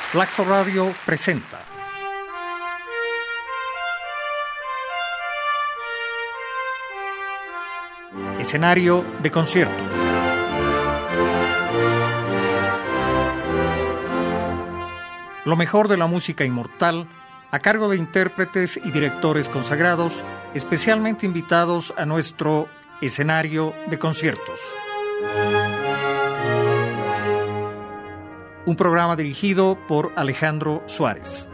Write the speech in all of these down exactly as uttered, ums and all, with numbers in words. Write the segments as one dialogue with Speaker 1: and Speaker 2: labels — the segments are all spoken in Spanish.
Speaker 1: Flaxo Radio presenta Escenario de conciertos. Lo mejor de la música inmortal a cargo de intérpretes y directores consagrados, especialmente invitados a nuestro escenario de conciertos. Un programa dirigido por Alejandro Suárez.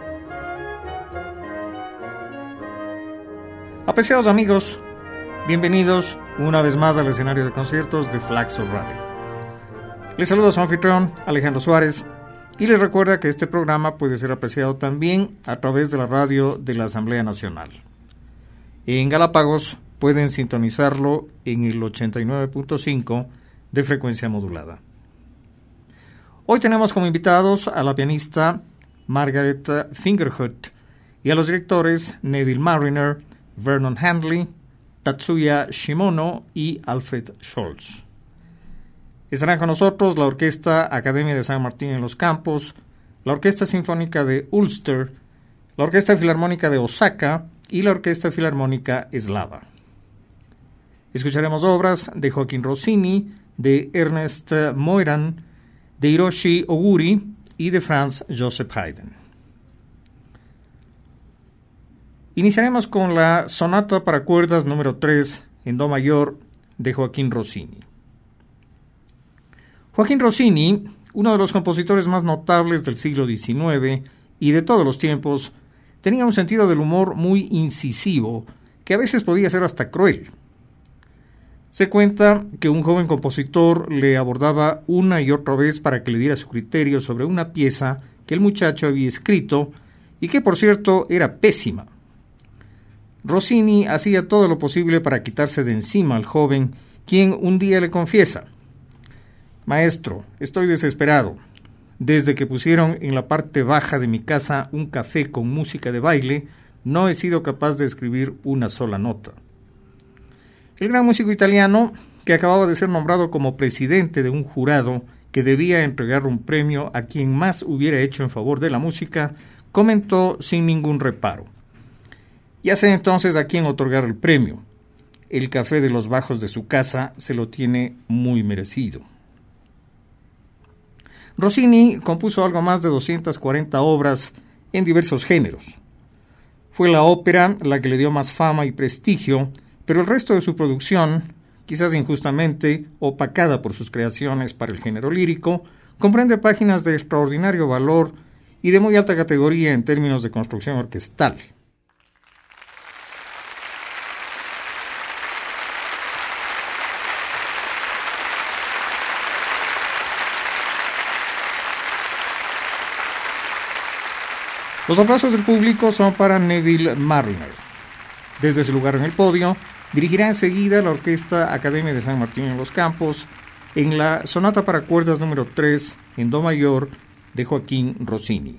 Speaker 1: Apreciados amigos, bienvenidos una vez más al escenario de conciertos de Flaxo Radio. Les saluda su anfitrión, Alejandro Suárez, y les recuerda que este programa puede ser apreciado también a través de la radio de la Asamblea Nacional. En Galápagos pueden sintonizarlo en el ochenta y nueve punto cinco de frecuencia modulada. Hoy tenemos como invitados a la pianista Margaret Fingerhut y a los directores Neville Marriner, Vernon Handley, Tatsuya Shimono y Alfred Scholz. Estarán con nosotros la Orquesta Academia de San Martín en los Campos, la Orquesta Sinfónica de Ulster, la Orquesta Filarmónica de Osaka y la Orquesta Filarmónica Eslava. Escucharemos obras de Joaquín Rossini, de Ernest Moiran, de Hiroshi Oguri y de Franz Joseph Haydn. Iniciaremos con la Sonata para cuerdas número tres en Do mayor de Joaquín Rossini. Joaquín Rossini, uno de los compositores más notables del siglo diecinueve y de todos los tiempos, tenía un sentido del humor muy incisivo, que a veces podía ser hasta cruel. Se cuenta que un joven compositor le abordaba una y otra vez para que le diera su criterio sobre una pieza que el muchacho había escrito y que, por cierto, era pésima. Rossini hacía todo lo posible para quitarse de encima al joven, quien un día le confiesa: «Maestro, estoy desesperado. Desde que pusieron en la parte baja de mi casa un café con música de baile, no he sido capaz de escribir una sola nota». El gran músico italiano, que acababa de ser nombrado como presidente de un jurado que debía entregar un premio a quien más hubiera hecho en favor de la música, comentó sin ningún reparo: «Ya sé entonces a quién otorgar el premio. El café de los bajos de su casa se lo tiene muy merecido». Rossini compuso algo más de doscientas cuarenta obras en diversos géneros. Fue la ópera la que le dio más fama y prestigio, pero el resto de su producción, quizás injustamente opacada por sus creaciones para el género lírico, comprende páginas de extraordinario valor y de muy alta categoría en términos de construcción orquestal. Los aplausos del público son para Neville Marriner. Desde su lugar en el podio, dirigirá enseguida la Orquesta Academia de San Martín en los Campos en la Sonata para cuerdas número tres en Do mayor de Joaquín Rossini.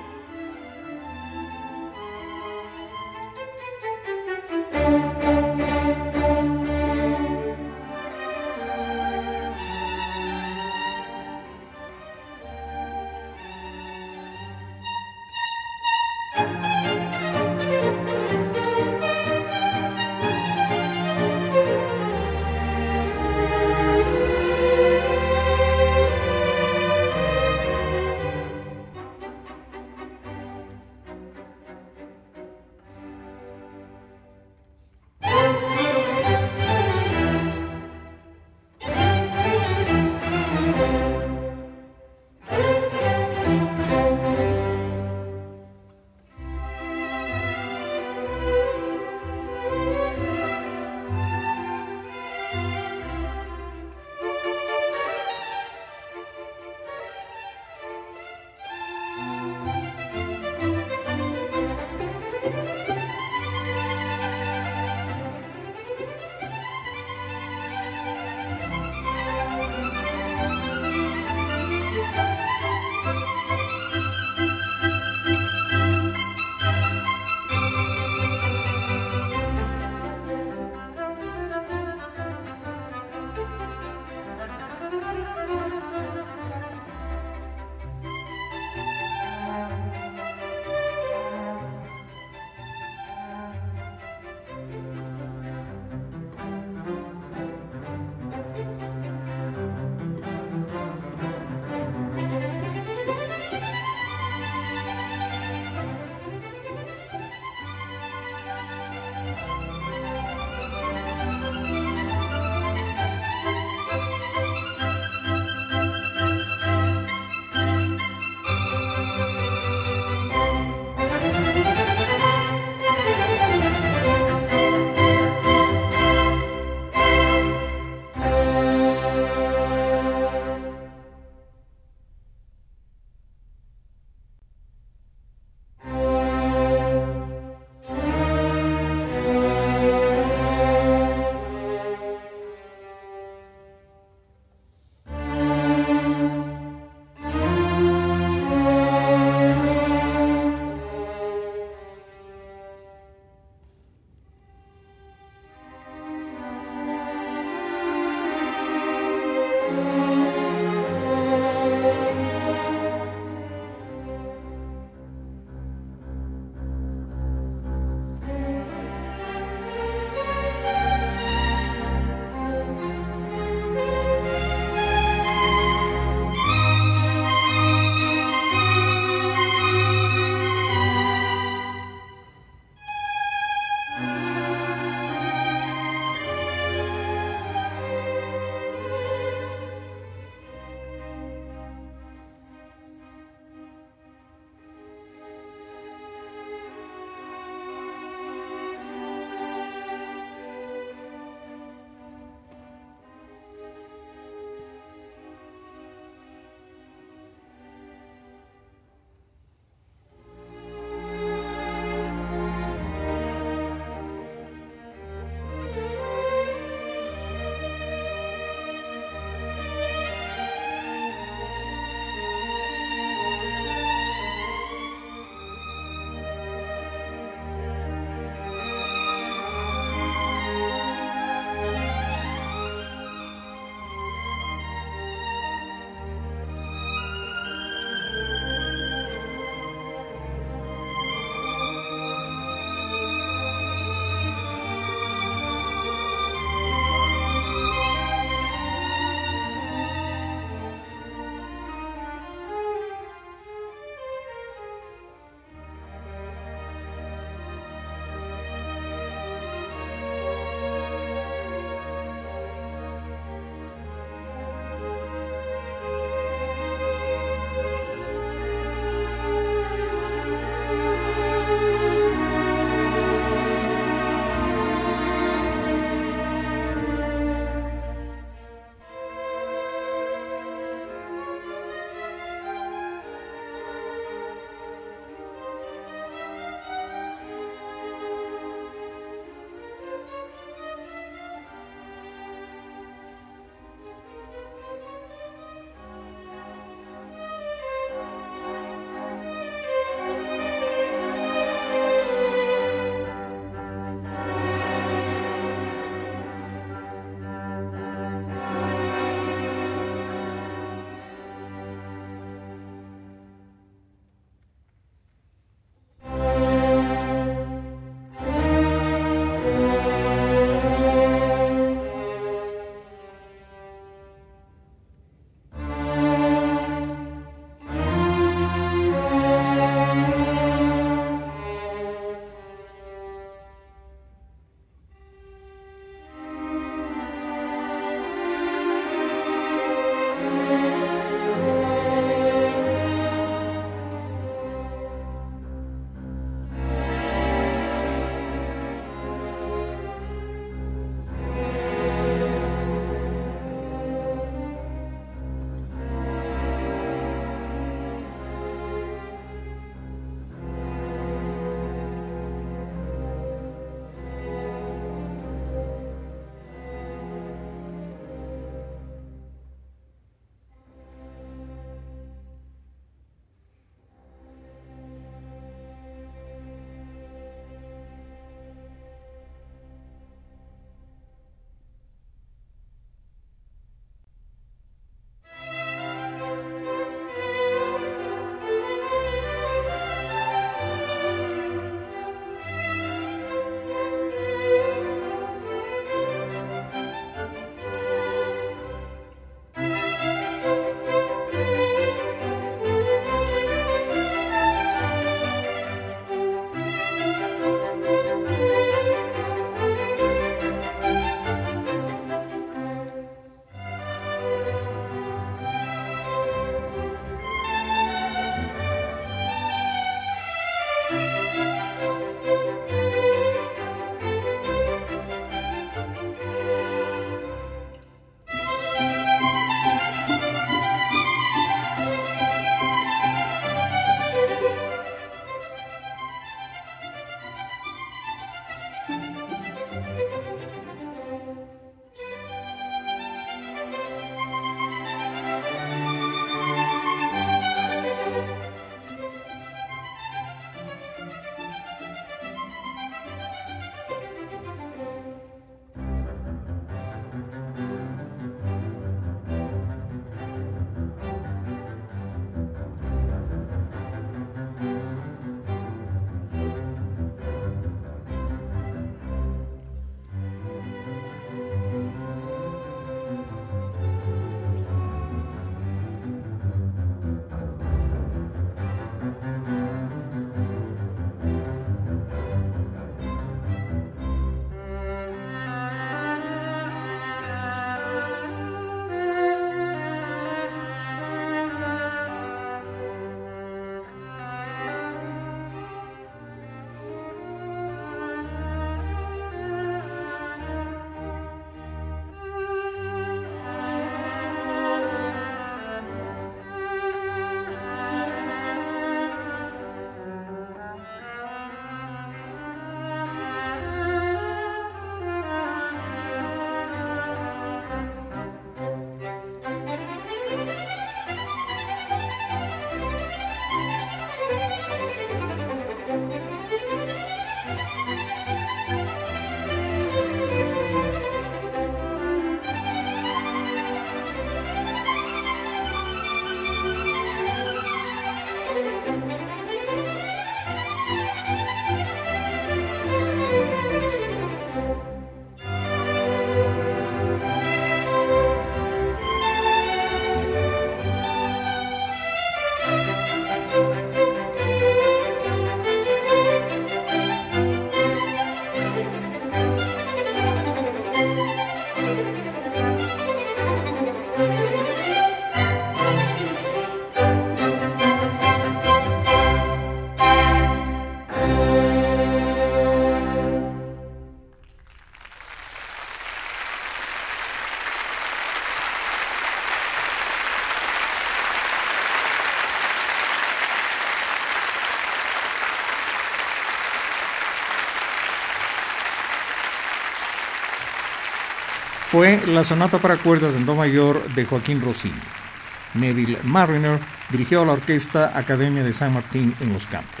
Speaker 1: fue la sonata para cuerdas en do mayor de Joaquín Rossini. Neville Marriner dirigió la Orquesta Academia de San Martín en los Campos.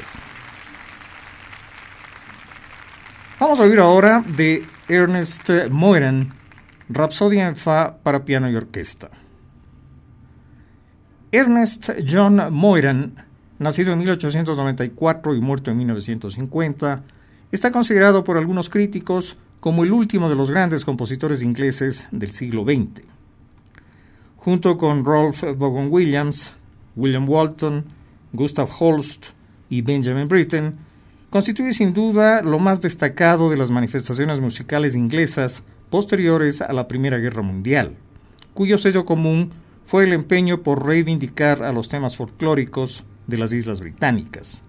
Speaker 1: Vamos a oír ahora de Ernest Moiran, Rapsodia en Fa para piano y orquesta. Ernest John Moiran, nacido en mil ochocientos noventa y cuatro y muerto en mil novecientos cincuenta, está considerado por algunos críticos como el último de los grandes compositores ingleses del siglo veinte. Junto con Rolf Vaughan Williams, William Walton, Gustav Holst y Benjamin Britten, constituye sin duda lo más destacado de las manifestaciones musicales inglesas posteriores a la Primera Guerra Mundial, cuyo sello común fue el empeño por reivindicar a los temas folclóricos de las Islas Británicas.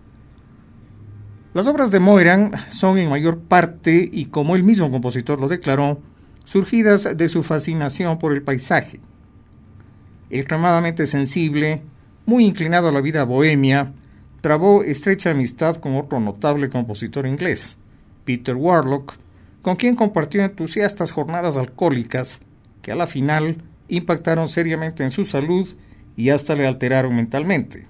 Speaker 1: Las obras de Moiran son en mayor parte, y como el mismo compositor lo declaró, surgidas de su fascinación por el paisaje. Extremadamente sensible, muy inclinado a la vida bohemia, trabó estrecha amistad con otro notable compositor inglés, Peter Warlock, con quien compartió entusiastas jornadas alcohólicas que a la final impactaron seriamente en su salud y hasta le alteraron mentalmente.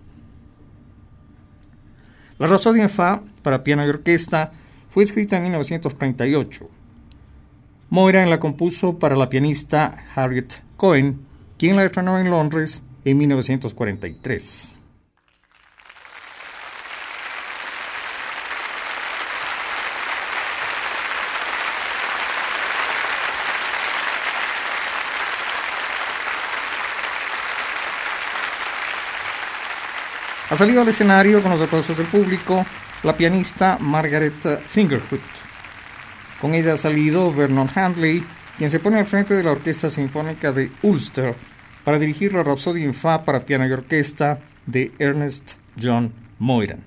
Speaker 1: La Rapsodia en Fa para piano y orquesta fue escrita en mil novecientos treinta y ocho. Moiran la compuso para la pianista Harriet Cohen, quien la estrenó en Londres en mil novecientos cuarenta y tres. Ha salido al escenario con los aplausos del público la pianista Margaret Fingerhut. Con ella ha salido Vernon Handley, quien se pone al frente de la Orquesta Sinfónica de Ulster para dirigir la Rapsodia en Fa para piano y orquesta de Ernest John Moiran.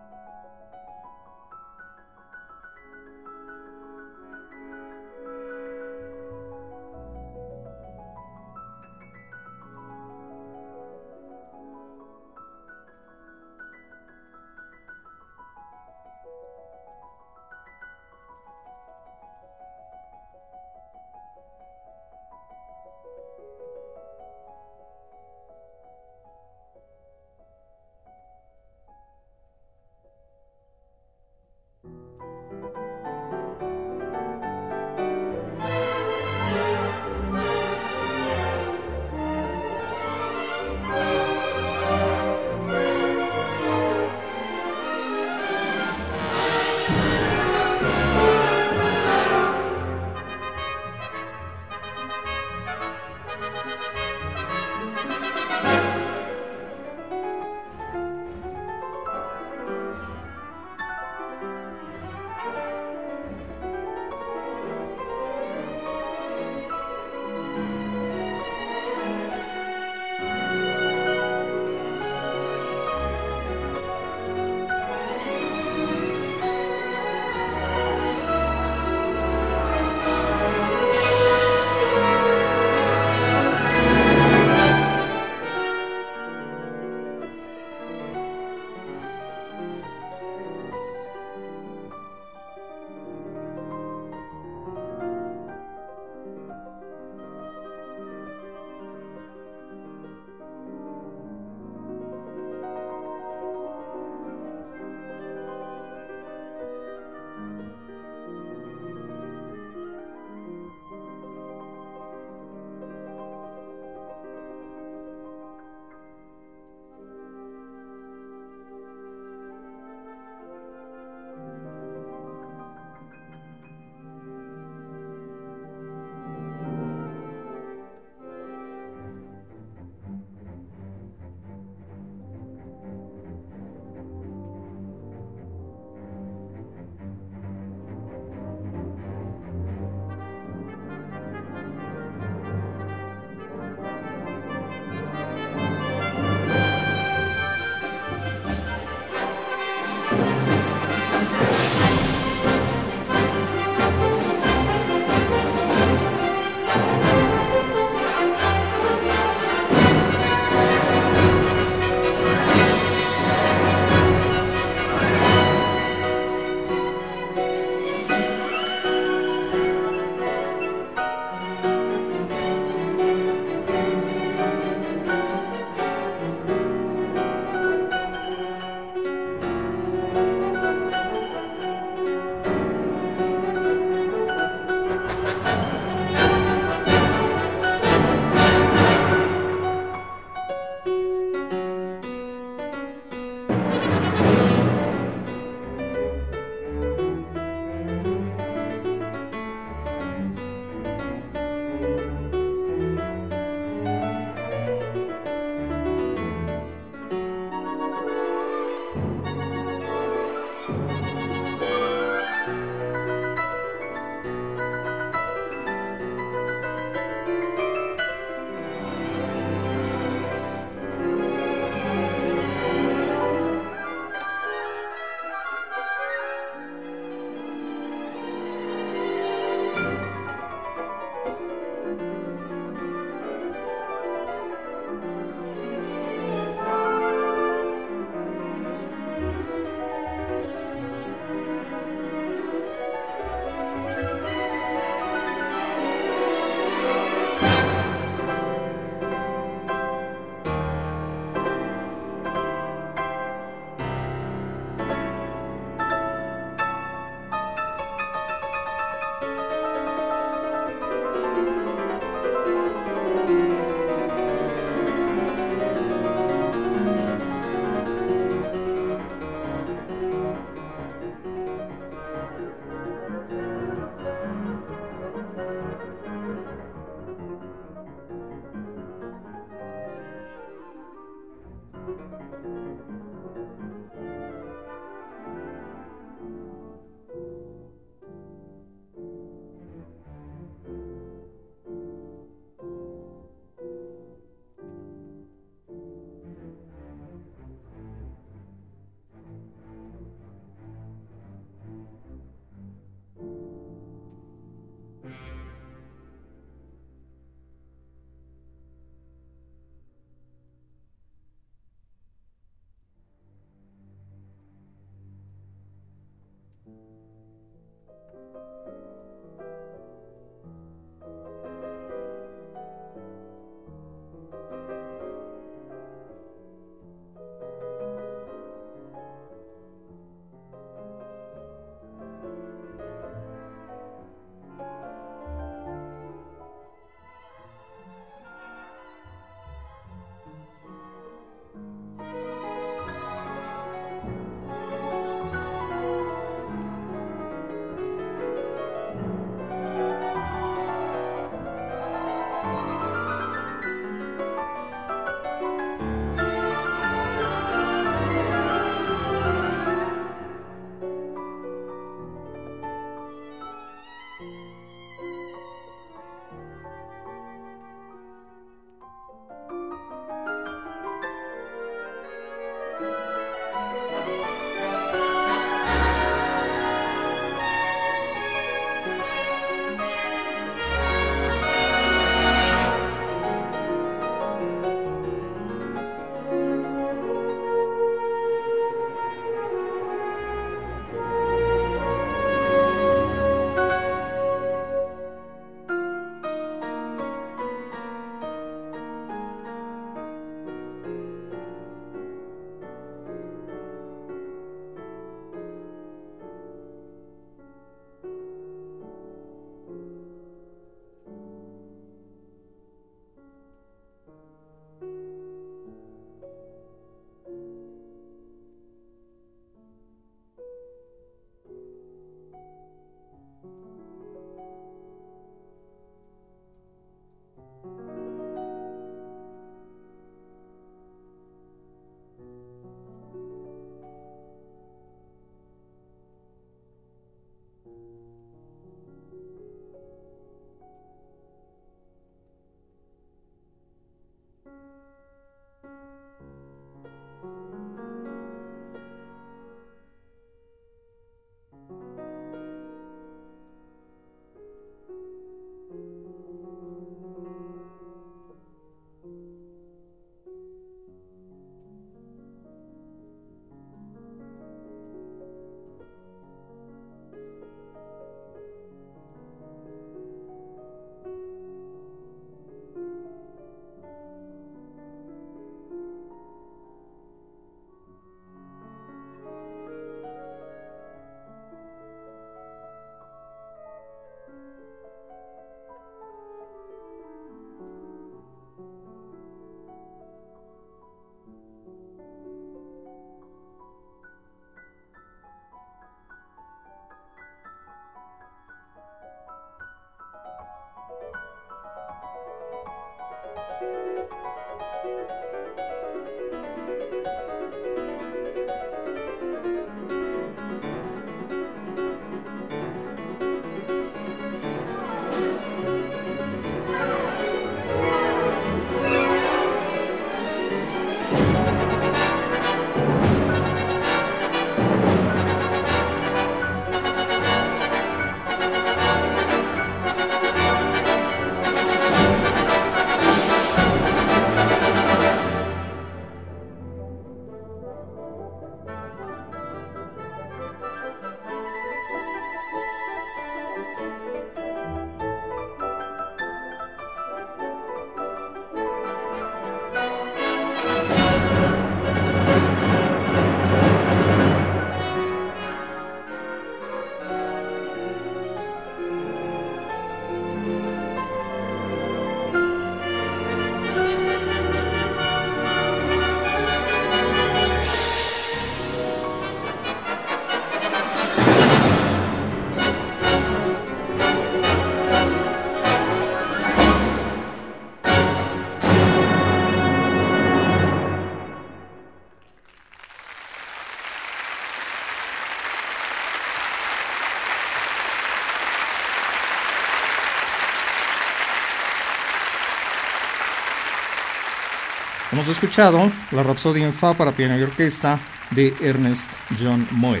Speaker 1: Hemos escuchado la Rapsodia en Fa para piano y orquesta de Ernest John Moira.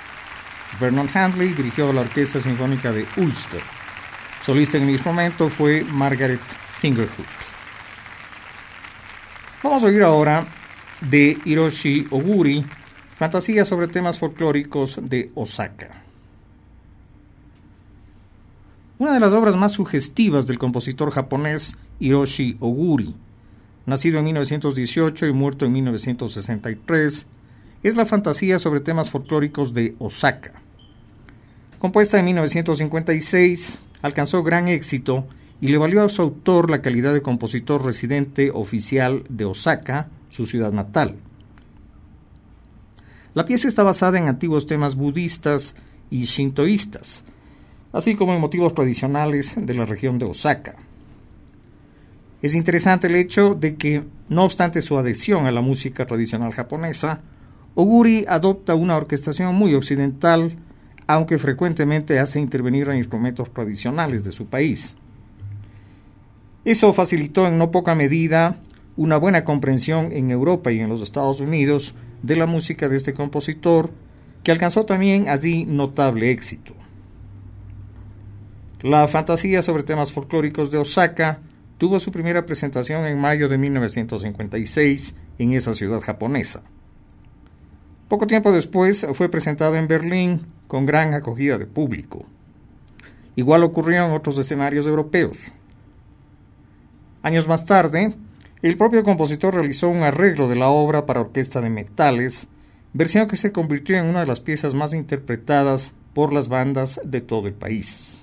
Speaker 1: Vernon Handley dirigió la Orquesta Sinfónica de Ulster. Solista en el instrumento fue Margaret Fingerhut. Vamos a oír ahora de Hiroshi Oguri, fantasía sobre temas folclóricos de Osaka. una de las obras más sugestivas del compositor japonés Hiroshi Oguri, nacido en mil novecientos dieciocho y muerto en mil novecientos sesenta y tres, es la fantasía sobre temas folclóricos de Osaka. Compuesta en mil novecientos cincuenta y seis, alcanzó gran éxito y le valió a su autor la calidad de compositor residente oficial de Osaka, su ciudad natal. La pieza está basada en antiguos temas budistas y shintoístas, así como en motivos tradicionales de la región de Osaka. Es interesante el hecho de que, no obstante su adhesión a la música tradicional japonesa, Oguri adopta una orquestación muy occidental, aunque frecuentemente hace intervenir a instrumentos tradicionales de su país. Eso facilitó en no poca medida una buena comprensión en Europa y en los Estados Unidos de la música de este compositor, que alcanzó también allí notable éxito. La fantasía sobre temas folclóricos de Osaka tuvo su primera presentación en mayo de mil novecientos cincuenta y seis en esa ciudad japonesa. Poco tiempo después fue presentada en Berlín con gran acogida de público. Igual ocurrió en otros escenarios europeos. Años más tarde, el propio compositor realizó un arreglo de la obra para orquesta de metales, versión que se convirtió en una de las piezas más interpretadas por las bandas de todo el país.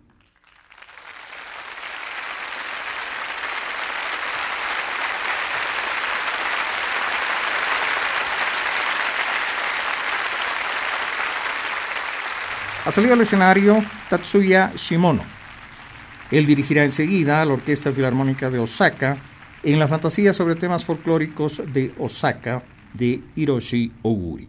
Speaker 1: Ha salido al escenario Tatsuya Shimono. Él dirigirá enseguida a la Orquesta Filarmónica de Osaka en la fantasía sobre temas folclóricos de Osaka de Hiroshi Oguri.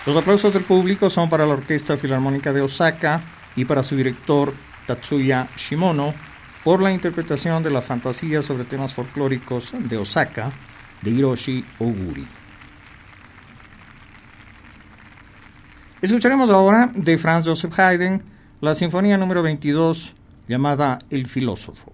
Speaker 1: Los aplausos del público son para la Orquesta Filarmónica de Osaka y para su director Tatsuya Shimono por la interpretación de la fantasía sobre temas folclóricos de Osaka de Hiroshi Oguri. Escucharemos ahora de Franz Joseph Haydn la sinfonía número veintidós llamada El filósofo.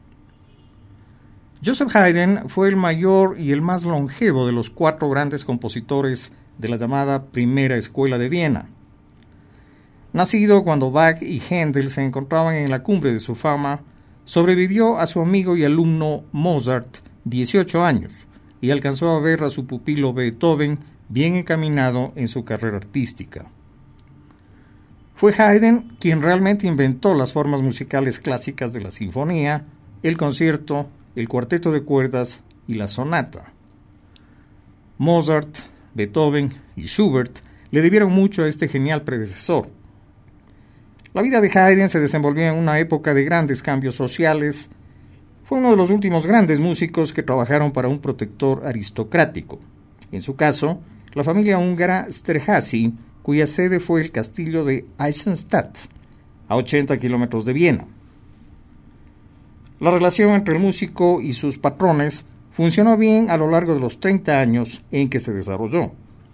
Speaker 1: Joseph Haydn fue el mayor y el más longevo de los cuatro grandes compositores de la llamada Primera Escuela de Viena. Nacido cuando Bach y Händel se encontraban en la cumbre de su fama, sobrevivió a su amigo y alumno Mozart dieciocho años y alcanzó a ver a su pupilo Beethoven bien encaminado en su carrera artística. Fue Haydn quien realmente inventó las formas musicales clásicas de la sinfonía, el concierto, el cuarteto de cuerdas y la sonata. Mozart, Beethoven y Schubert le debieron mucho a este genial predecesor. La vida de Haydn se desenvolvió en una época de grandes cambios sociales. Fue uno de los últimos grandes músicos que trabajaron para un protector aristocrático. En su caso, la familia húngara Esterházy, cuya sede fue el castillo de Eisenstadt, a ochenta kilómetros de Viena. La relación entre el músico y sus patrones funcionó bien a lo largo de los treinta años en que se desarrolló.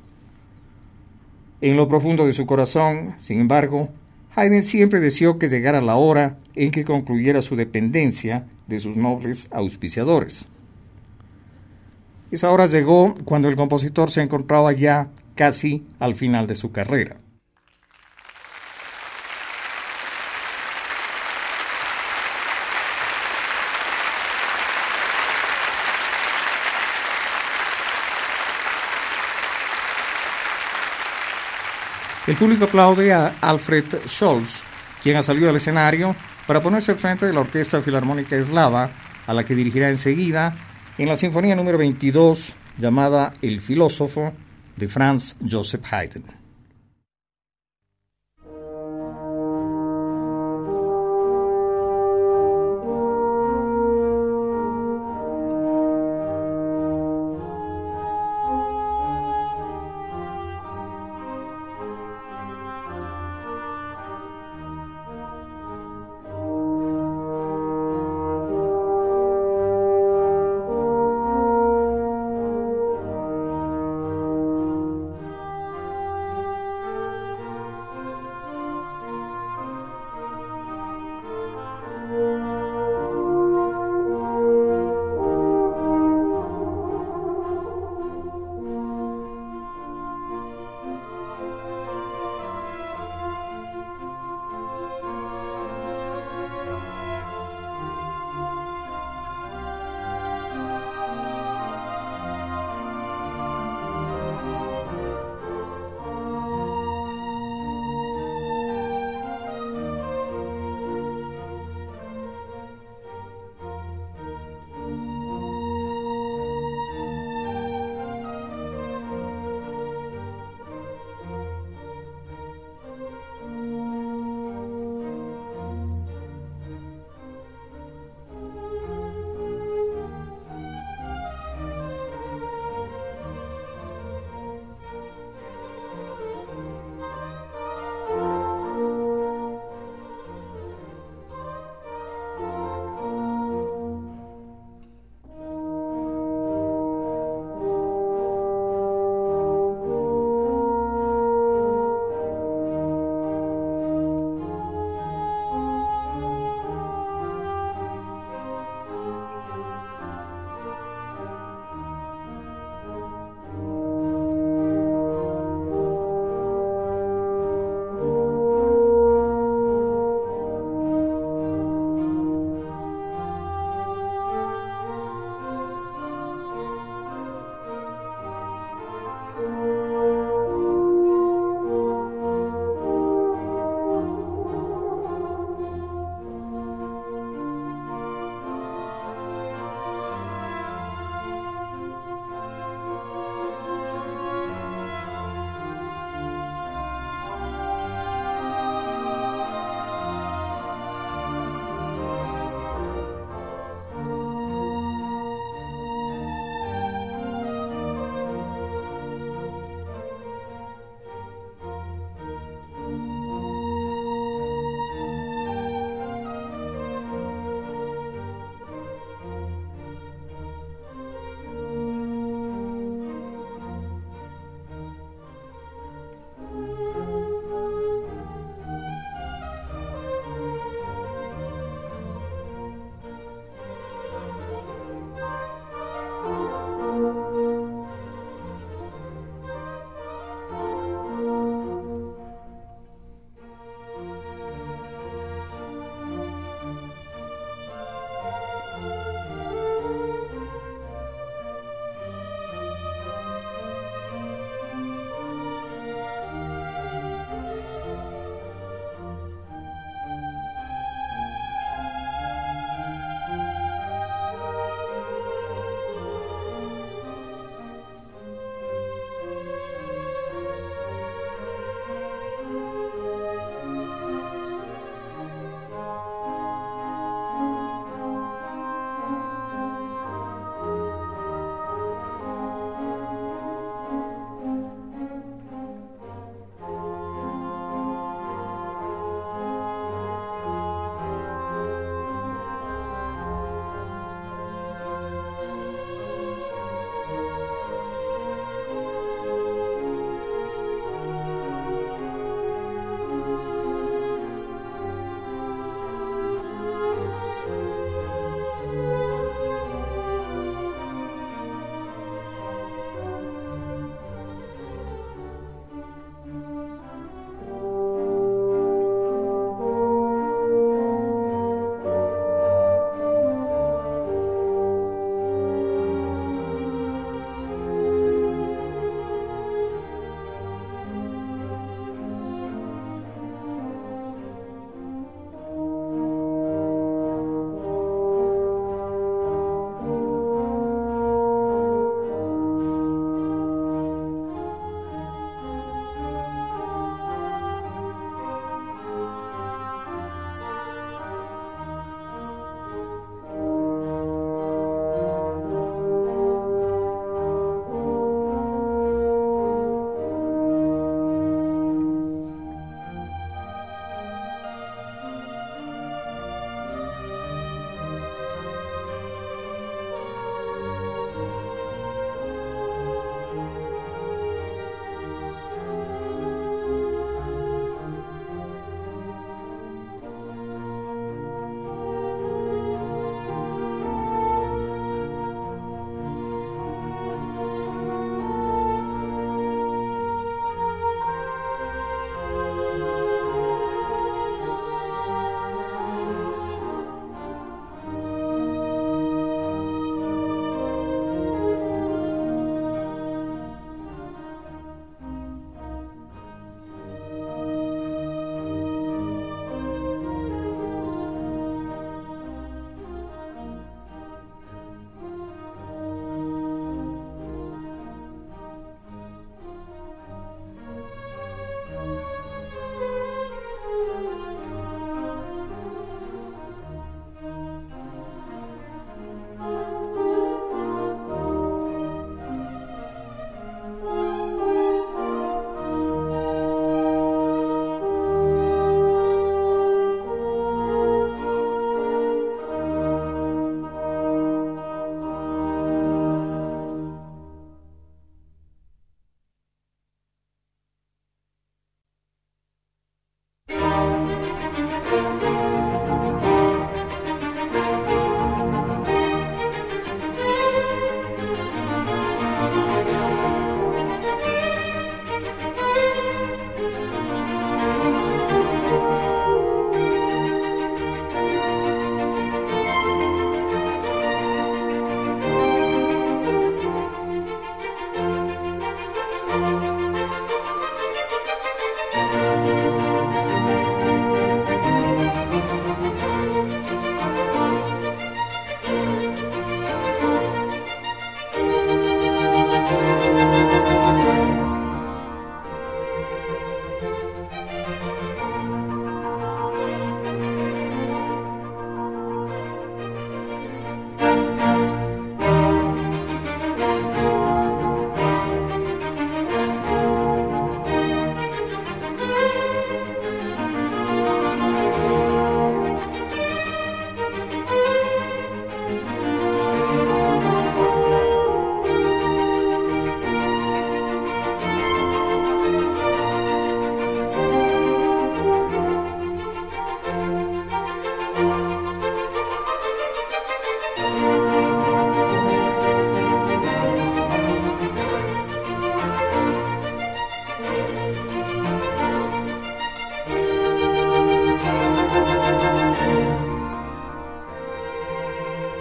Speaker 1: En lo profundo de su corazón, sin embargo, Haydn siempre deseó que llegara la hora en que concluyera su dependencia de sus nobles auspiciadores. Esa hora llegó cuando el compositor se encontraba ya casi al final de su carrera. El público aplaude a Alfred Scholz, quien ha salido al escenario para ponerse al frente de la Orquesta Filarmónica Eslava, a la que dirigirá enseguida en la sinfonía número veintidós llamada El filósofo de Franz Joseph Haydn.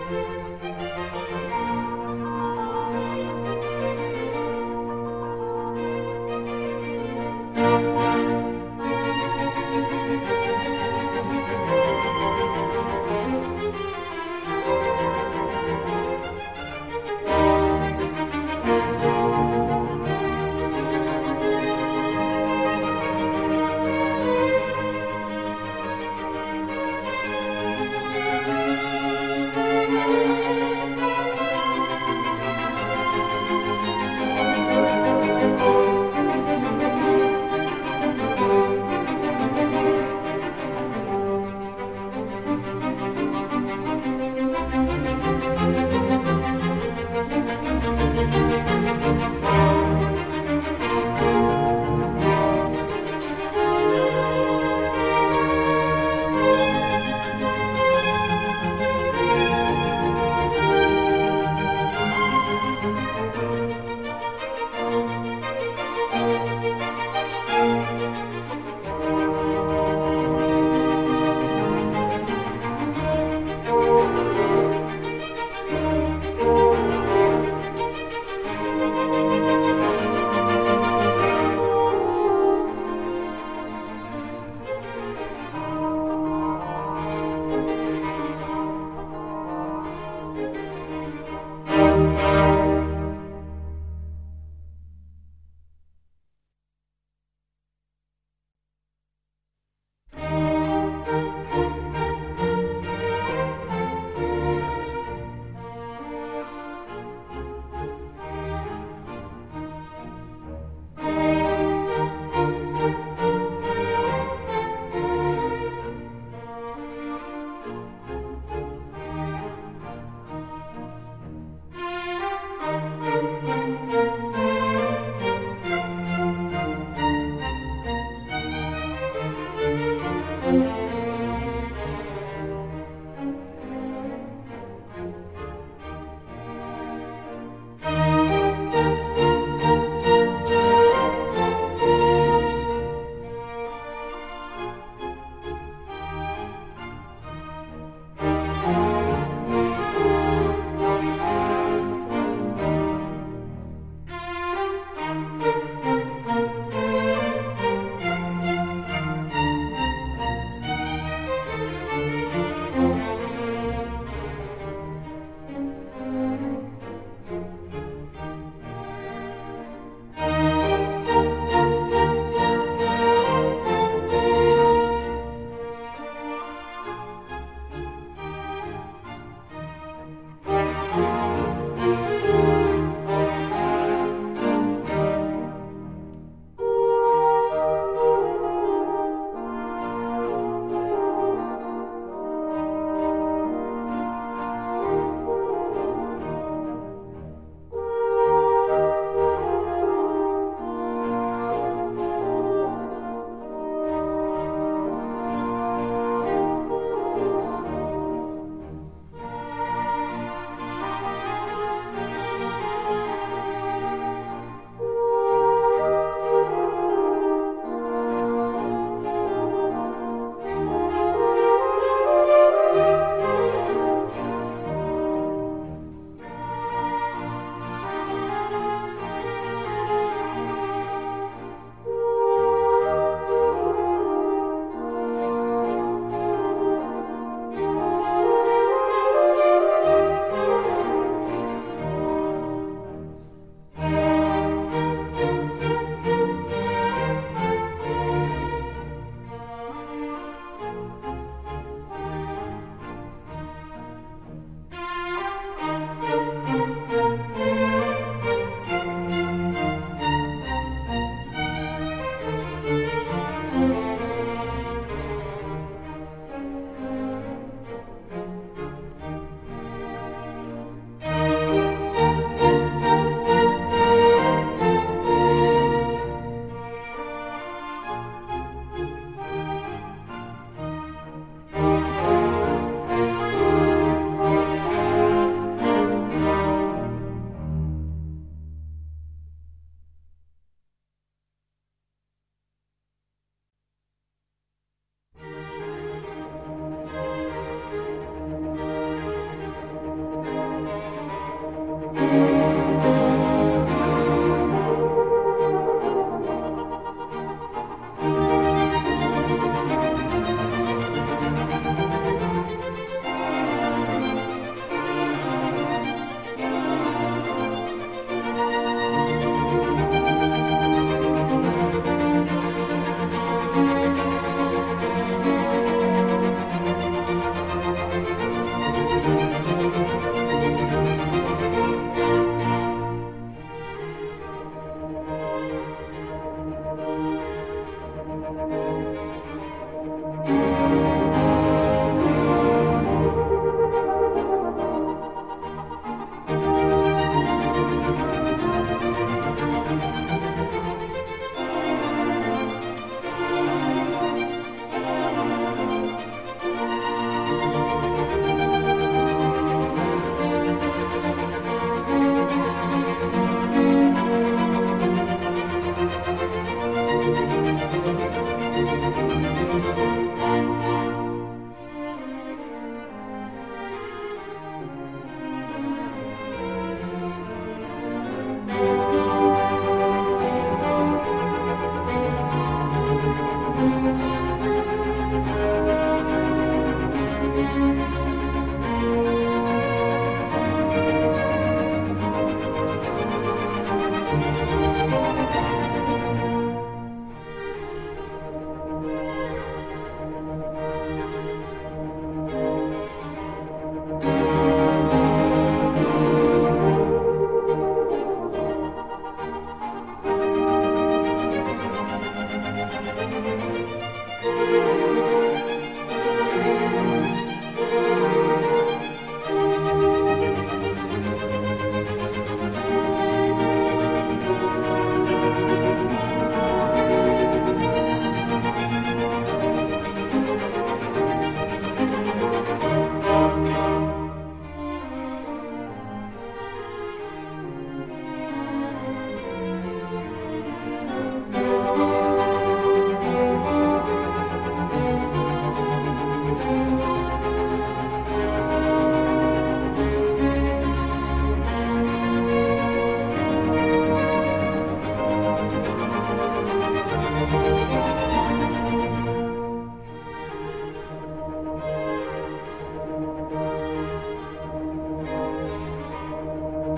Speaker 2: Thank you.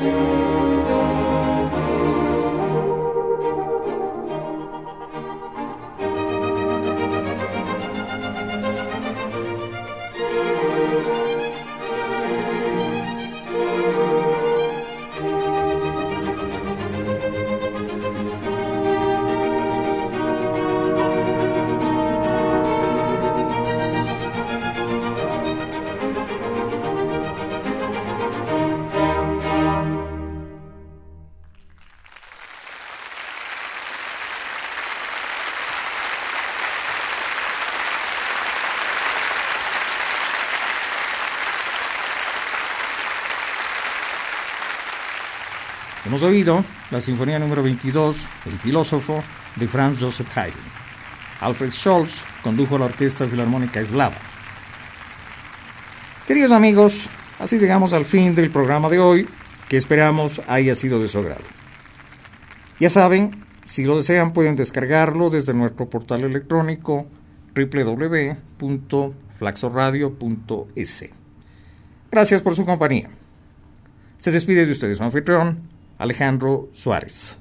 Speaker 1: Hemos oído la Sinfonía número veintidós, El filósofo, de Franz Joseph Haydn. Alfred Scholz condujo la Orquesta Filarmónica Eslava. Queridos amigos, así llegamos al fin del programa de hoy, que esperamos haya sido de su agrado. Ya saben, si lo desean pueden descargarlo desde nuestro portal electrónico doble u doble u doble u punto flaxoradio punto es. Gracias por su compañía. Se despide de ustedes su anfitrión, Alejandro Suárez.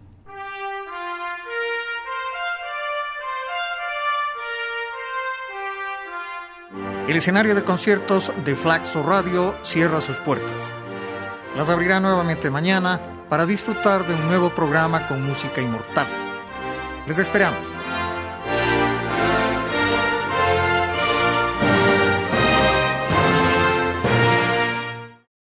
Speaker 1: El escenario de conciertos de Flaxo Radio cierra sus puertas. Las abrirá nuevamente mañana para disfrutar de un nuevo programa con música inmortal. Les esperamos.